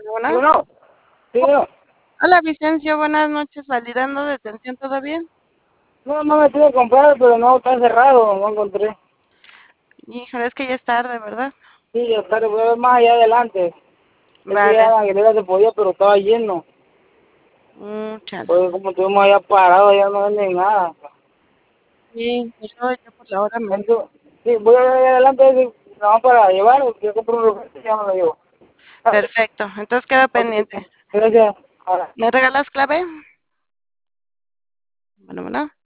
¿Sí Bueno. o no? ¿Sí o no? Hola Vicencio, buenas noches, validando detención, ¿todo bien? No, no me tuve que comprar, pero no, está cerrado, no encontré. Híjole, es que ya es tarde, ¿verdad? Sí, ya está, voy a ver más allá adelante. Es que ya Vale. en la Aguilera se podía, pero estaba lleno. Chale. Pues como estuvimos allá parados, ya no venden nada. Sí, yo por la hora me... Entonces, sí, voy a ver allá adelante, vamos para llevar, porque yo compro un refresco y ya me lo llevo. ¿Sabes? Perfecto, entonces queda Ok, pendiente. gracias. Ahora. ¿Me regalas clave? Bueno.